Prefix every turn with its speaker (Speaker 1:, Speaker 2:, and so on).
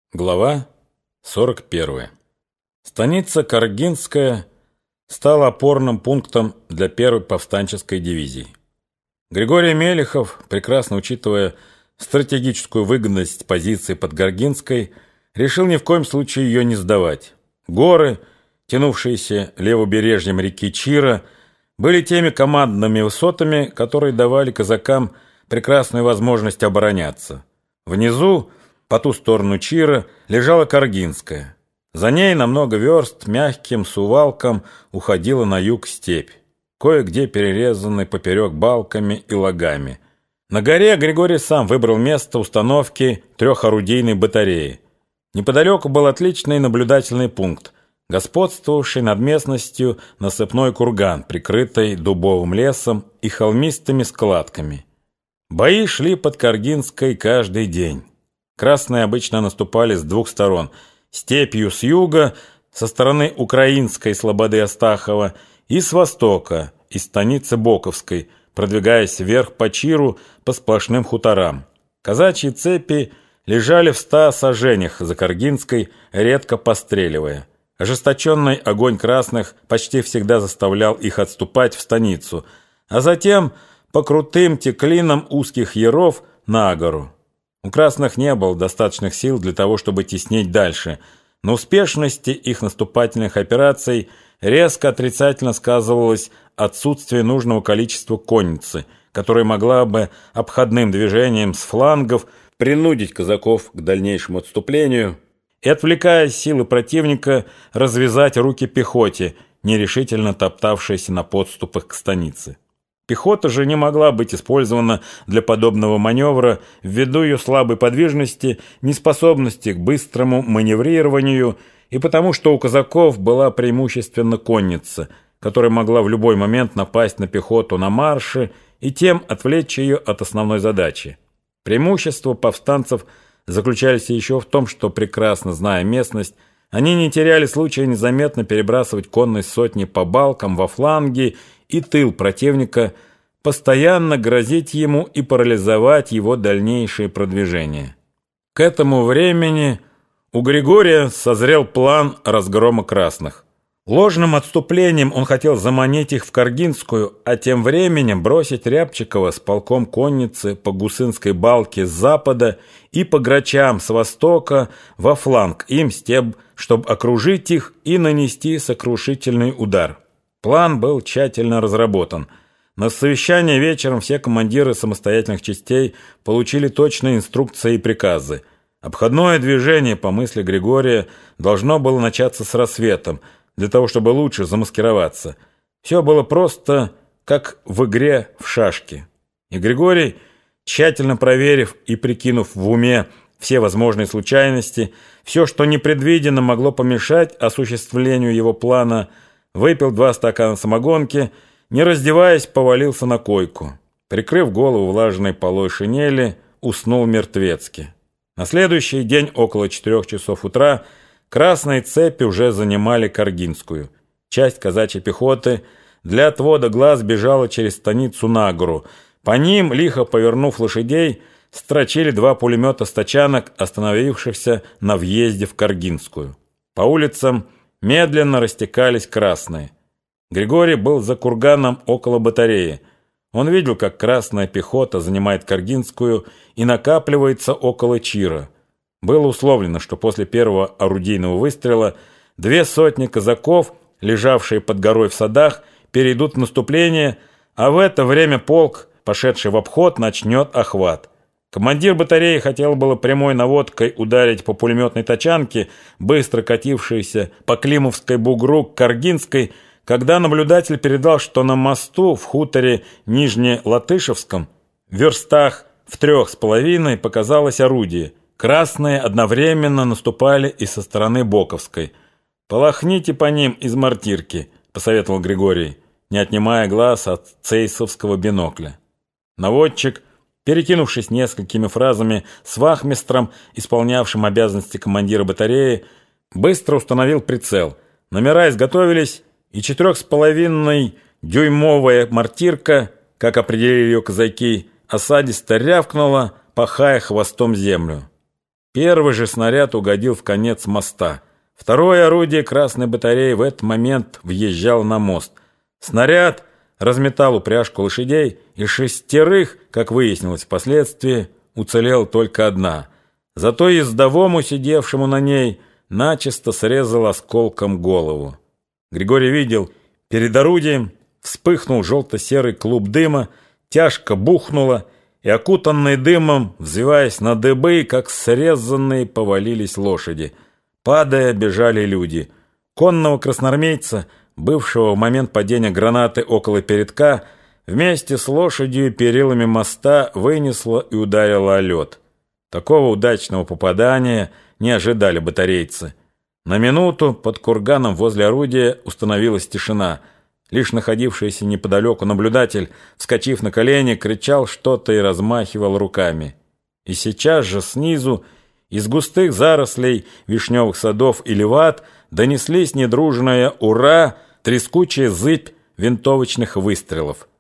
Speaker 1: Глава 41. Станица Каргинская стала опорным пунктом для первой повстанческой дивизии. Григорий Мелехов, прекрасно учитывая стратегическую выгодность позиции под Каргинской, решил ни в коем случае ее не сдавать. Горы, тянувшиеся левобережьем реки Чира, были теми командными высотами, которые давали казакам прекрасную возможность обороняться. Внизу, по ту сторону Чира, лежала Каргинская. За ней на много верст мягким сувалком уходила на юг степь, кое-где перерезанной поперек балками и лагами. На горе Григорий сам выбрал место установки трехорудийной батареи. Неподалеку был отличный наблюдательный пункт, господствовавший над местностью насыпной курган, прикрытый дубовым лесом и холмистыми складками. Бои шли под Каргинской каждый день. Красные обычно наступали с двух сторон: степью с юга, со стороны украинской слободы Астахова, и с востока, из станицы Боковской, продвигаясь вверх по Чиру по сплошным хуторам. Казачьи цепи лежали в 100 саженях за Каргинской, редко постреливая. Ожесточенный огонь красных почти всегда заставлял их отступать в станицу, а затем по крутым теклинам узких яров на гору. У красных не было достаточных сил для того, чтобы теснить дальше. На успешности их наступательных операций резко отрицательно сказывалось отсутствие нужного количества конницы, которая могла бы обходным движением с флангов принудить казаков к дальнейшему отступлению и, отвлекая силы противника, развязать руки пехоте, нерешительно топтавшейся на подступах к станице. Пехота же не могла быть использована для подобного маневра ввиду ее слабой подвижности, неспособности к быстрому маневрированию и потому, что у казаков была преимущественно конница, которая могла в любой момент напасть на пехоту на марше и тем отвлечь ее от основной задачи. Преимущества повстанцев заключались еще в том, что, прекрасно зная местность, они не теряли случая незаметно перебрасывать конные сотни по балкам во фланги и тыл противника, постоянно грозить ему и парализовать его дальнейшее продвижение. К этому времени у Григория созрел план разгрома красных. Ложным отступлением он хотел заманить их в Каргинскую, а тем временем бросить Рябчикова с полком конницы по Гусынской балке с запада и по Грачам с востока во фланг им с тем, чтобы окружить их и нанести сокрушительный удар. План был тщательно разработан. На совещании вечером все командиры самостоятельных частей получили точные инструкции и приказы. Обходное движение, по мысли Григория, должно было начаться с рассветом, для того, чтобы лучше замаскироваться. Все было просто, как в игре в шашки. И Григорий, тщательно проверив и прикинув в уме все возможные случайности, все, что непредвиденно могло помешать осуществлению его плана, выпил 2 стакана самогонки, не раздеваясь, повалился на койку. Прикрыв голову влажной полой шинели, уснул мертвецки. На следующий день около 4 часов утра красные цепи уже занимали Каргинскую. Часть казачьей пехоты для отвода глаз бежала через станицу на гору. По ним, лихо повернув лошадей, строчили 2 пулемета с тачанок, остановившихся на въезде в Каргинскую. По улицам медленно растекались красные. Григорий был за курганом около батареи. Он видел, как красная пехота занимает Каргинскую и накапливается около Чира. Было условлено, что после первого орудийного выстрела 2 сотни казаков, лежавшие под горой в садах, перейдут в наступление, а в это время полк, пошедший в обход, начнет охват. Командир батареи хотел было прямой наводкой ударить по пулеметной тачанке, быстро катившейся по Климовской бугру к Каргинской, когда наблюдатель передал, что на мосту в хуторе Нижнелатышевском, в верстах в 3,5 показалось орудие. Красные одновременно наступали и со стороны Боковской. «Полохните по ним из мортирки», — посоветовал Григорий, не отнимая глаз от цейсовского бинокля. Наводчик, перекинувшись несколькими фразами с вахмистром, исполнявшим обязанности командира батареи, быстро установил прицел. Номера изготовились, и 4,5-дюймовая мортирка, как определили ее казаки, осадисто рявкнула, пахая хвостом землю. Первый же снаряд угодил в конец моста. Второе орудие красной батареи в этот момент въезжало на мост. Снаряд разметал упряжку лошадей, и 6, как выяснилось впоследствии, уцелела только одна. Зато ездовому, сидевшему на ней, начисто срезал осколком голову. Григорий видел, перед орудием вспыхнул желто-серый клуб дыма, тяжко бухнуло, и окутанные дымом, взвиваясь на дыбы, как срезанные, повалились лошади. Падая, бежали люди. Конного красноармейца, бывшего в момент падения гранаты около передка, вместе с лошадью и перилами моста вынесло и ударило о лед. Такого удачного попадания не ожидали батарейцы. На минуту под курганом возле орудия установилась тишина. Лишь находившийся неподалеку наблюдатель, вскочив на колени, кричал что-то и размахивал руками. И сейчас же снизу, из густых зарослей вишневых садов и левад, донеслись недружное «Ура!», трескучая зыбь винтовочных выстрелов.